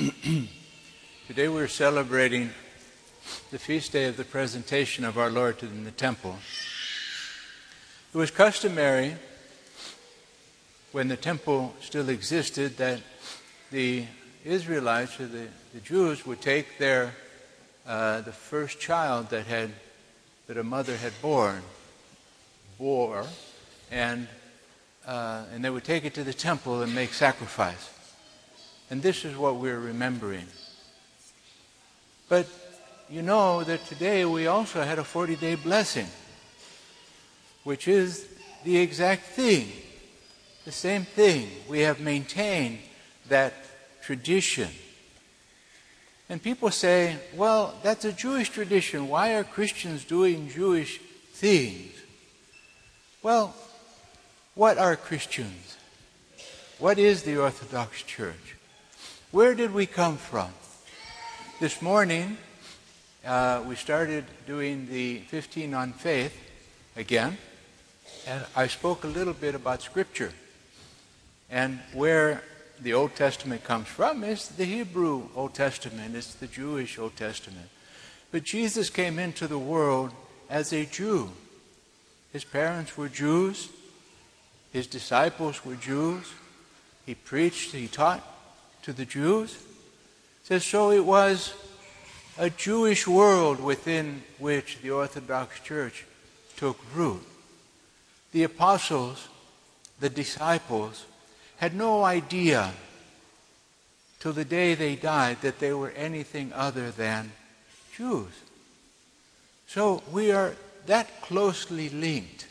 Today we're celebrating the feast day of the presentation of our Lord in the temple. It was customary, when the temple still existed, that the Israelites, or the Jews, would take the first child that a mother had bore, and they would take it to the temple and make sacrifice. And this is what we're remembering. But you know that today we also had a 40-day blessing, which is the exact thing, the same thing. We have maintained that tradition. And people say, well, that's a Jewish tradition. Why are Christians doing Jewish things? Well, what are Christians? What is the Orthodox Church? Where did we come from? This morning, we started doing the 15 on faith again, and I spoke a little bit about Scripture. And where the Old Testament comes from is the Hebrew Old Testament, it's the Jewish Old Testament. But Jesus came into the world as a Jew. His parents were Jews, his disciples were Jews, he preached, he taught to the Jews. It says, so it was a Jewish world within which the Orthodox Church took root. The apostles, the disciples, had no idea till the day they died that they were anything other than Jews. So we are that closely linked.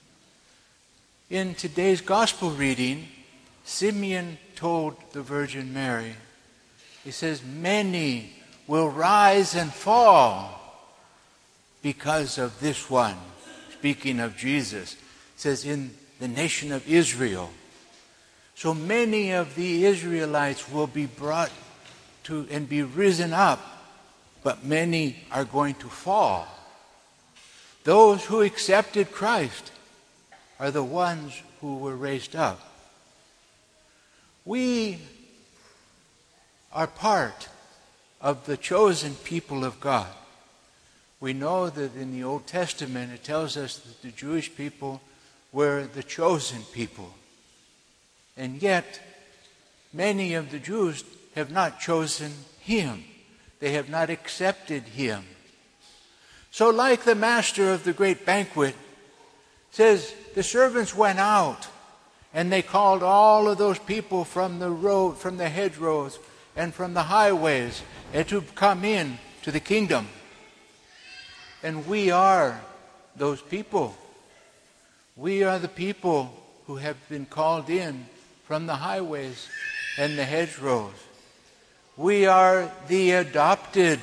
In today's gospel reading, Simeon told the Virgin Mary, he says, many will rise and fall because of this one. Speaking of Jesus, it says in the nation of Israel. So many of the Israelites will be brought to and be risen up, but many are going to fall. Those who accepted Christ are the ones who were raised up. We are part of the chosen people of God. We know that in the Old Testament it tells us that the Jewish people were the chosen people. And yet, many of the Jews have not chosen Him. They have not accepted Him. So like the master of the great banquet says, the servants went out and they called all of those people from the road, from the hedgerows and from the highways, and to come in to the kingdom. And we are those people. We are the people who have been called in from the highways and the hedgerows. We are the adopted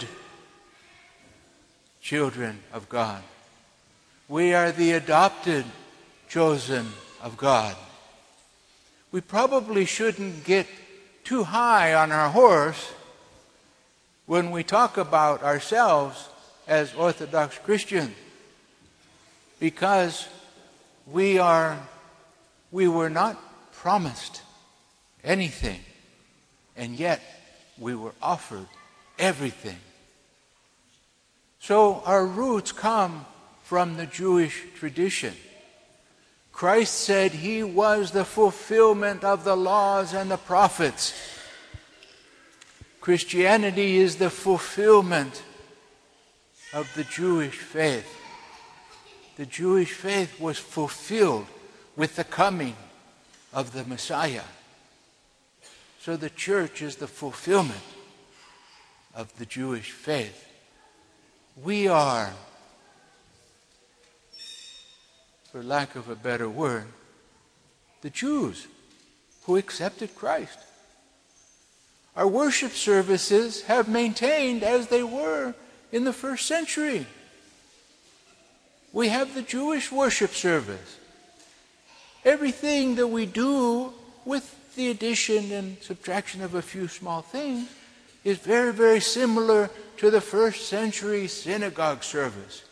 children of God. We are the adopted chosen of God. We probably shouldn't get too high on our horse when we talk about ourselves as Orthodox Christians, because we were not promised anything, and yet we were offered everything. So our roots come from the Jewish tradition. Christ said He was the fulfillment of the laws and the prophets. Christianity is the fulfillment of the Jewish faith. The Jewish faith was fulfilled with the coming of the Messiah. So the church is the fulfillment of the Jewish faith. We are, for lack of a better word, the Jews who accepted Christ. Our worship services have maintained as they were in the first century. We have the Jewish worship service. Everything that we do, with the addition and subtraction of a few small things, is very, very similar to the first century synagogue service.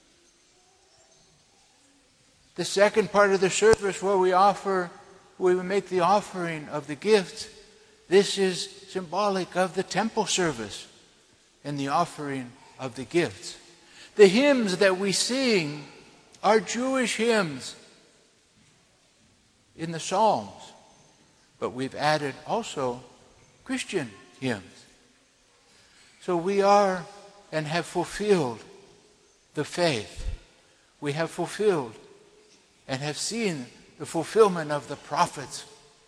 The second part of the service where we make the offering of the gifts, this is symbolic of the temple service and the offering of the gifts. The hymns that we sing are Jewish hymns in the Psalms, but we've added also Christian hymns. So we are and have fulfilled the faith. We have fulfilled and have seen the fulfillment of the prophets.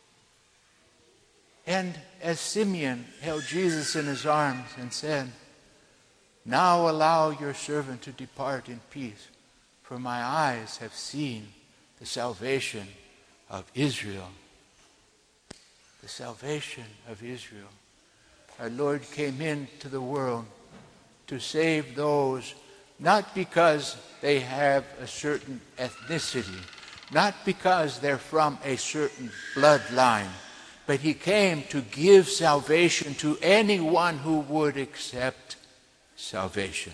And as Simeon held Jesus in his arms and said, "Now allow your servant to depart in peace, for my eyes have seen the salvation of Israel." The salvation of Israel. Our Lord came into the world to save those, not because they have a certain ethnicity, not because they're from a certain bloodline, but he came to give salvation to anyone who would accept salvation.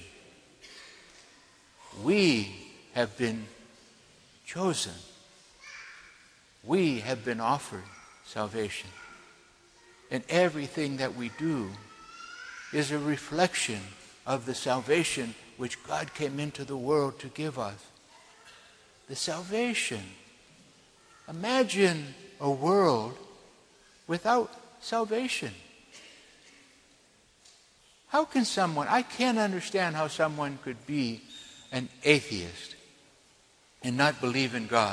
We have been chosen. We have been offered salvation. And everything that we do is a reflection of the salvation which God came into the world to give us. The salvation. Imagine a world without salvation. How can someone, I can't understand how someone could be an atheist and not believe in God.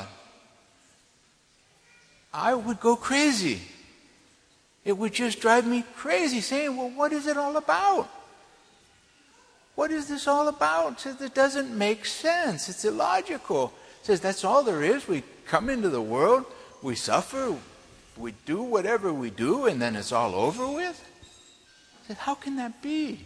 I would go crazy. It would just drive me crazy, saying, well, what is it all about? What is this all about? It says it doesn't make sense. It's illogical. It says that's all there is. We come into the world, we suffer, we do whatever we do, and then it's all over with? I said, how can that be?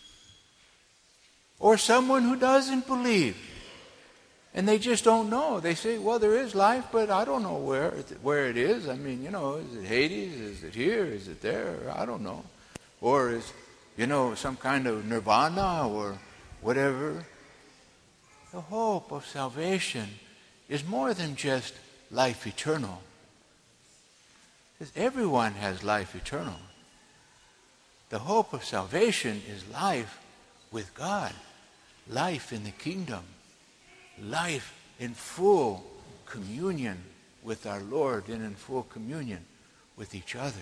Or someone who doesn't believe, and they just don't know. They say, well, there is life, but I don't know where it is. I mean, is it Hades? Is it here? Is it there? I don't know. Or is, some kind of nirvana or whatever. The hope of salvation is more than just life eternal. Because everyone has life eternal. The hope of salvation is life with God, life in the kingdom, life in full communion with our Lord and in full communion with each other.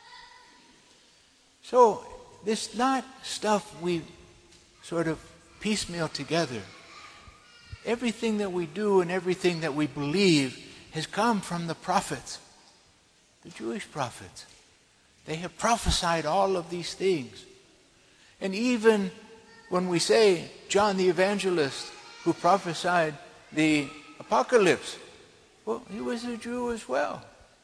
So this not stuff we sort of piecemeal together. Everything that we do and everything that we believe has come from the prophets, the Jewish prophets. They have prophesied all of these things. And even when we say John the Evangelist, who prophesied the apocalypse, well, he was a Jew as well.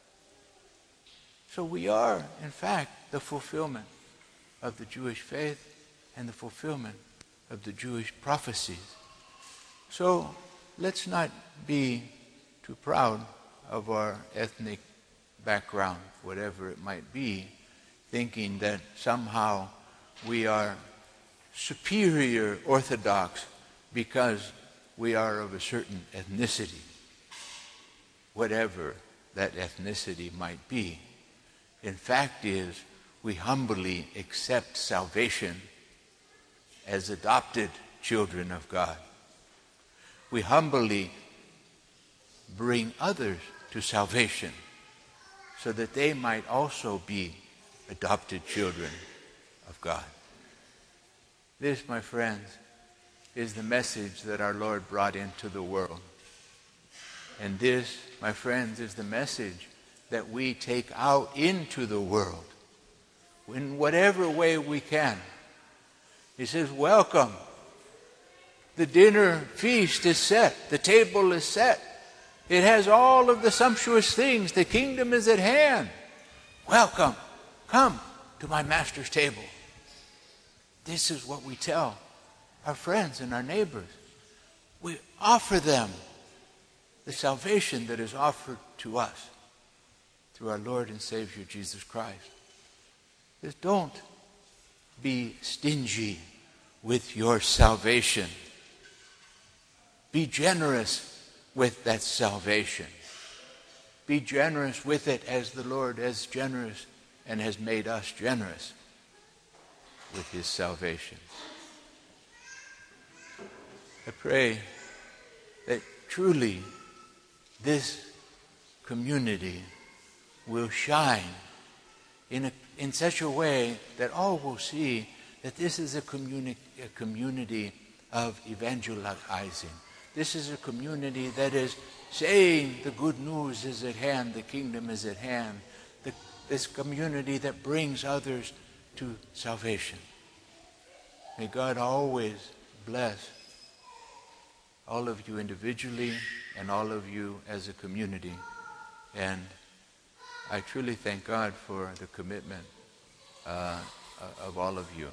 So we are, in fact, the fulfillment of the Jewish faith and the fulfillment of the Jewish prophecies. So let's not be too proud of our ethnic background, whatever it might be, thinking that somehow we are superior Orthodox because we are of a certain ethnicity, whatever that ethnicity might be. In fact is, we humbly accept salvation as adopted children of God. We humbly bring others to salvation so that they might also be adopted children of God. This, my friends, is the message that our Lord brought into the world. And this, my friends, is the message that we take out into the world in whatever way we can. He says, welcome. The dinner feast is set. The table is set. It has all of the sumptuous things. The kingdom is at hand. Welcome. Come to my master's table. This is what we tell our friends and our neighbors. We offer them the salvation that is offered to us through our Lord and Savior Jesus Christ. Just don't be stingy with your salvation. Be generous with that salvation. Be generous with it as the Lord is generous and has made us generous with his salvation. I pray that truly this community will shine in such a way that all will see that this is a community of evangelizing. This is a community that is saying the good news is at hand, the kingdom is at hand. This community that brings others to salvation. May God always bless all of you individually and all of you as a community. And I truly thank God for the commitment of all of you.